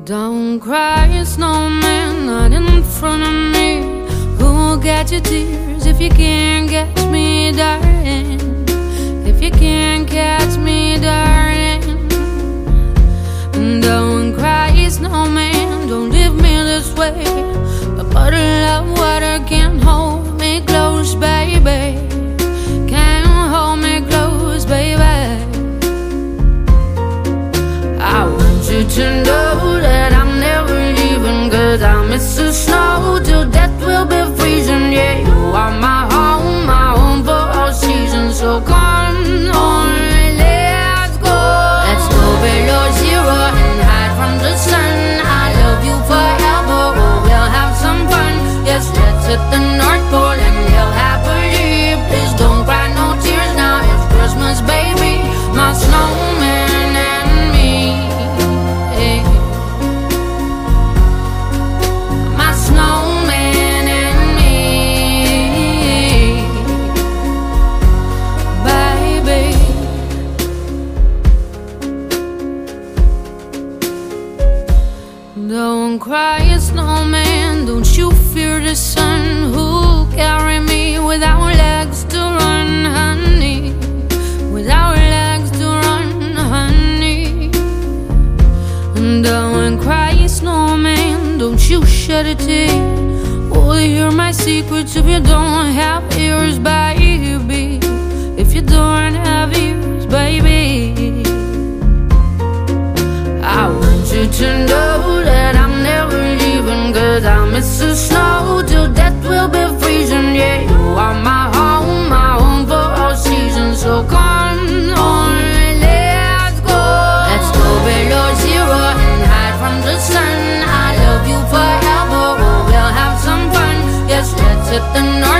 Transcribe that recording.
Don't cry, snowman, not in front of me. Who'll get your tears if you can't catch me, darling? If you can't catch me, darling. Don't cry, snowman, don't leave me this way. A bottle of water can't hold me close, baby. Can't hold me close, baby. I want you to know that I'm never leaving, 'cause I miss the snow till death will be freezing. Yeah, you are my home for all seasons. So come on, let's go. Let's go below zero and hide from the sun. I love you forever, oh, we'll have some fun. Yes, let's hit the North Pole and live happily. Please don't cry no tears now, it's Christmas, baby. My snowman and me, hey. My snowman and me, baby. Don't cry, snowman, don't you fear the sun. Who'll carry me without legs to run, honey? Without legs to run, honey. Don't cry, snowman, don't you shed a tear. Oh, hear my secrets if you don't have ears, baby. If you don't have ears, baby. I want you to know that I'm never leaving, 'cause I miss the snow till death will be freezing. Yeah, you are my home for all seasons. So come on, let's go. Let's go below zero and hide from the sun. I love you forever, oh, we'll have some fun. Yes, let's hit the North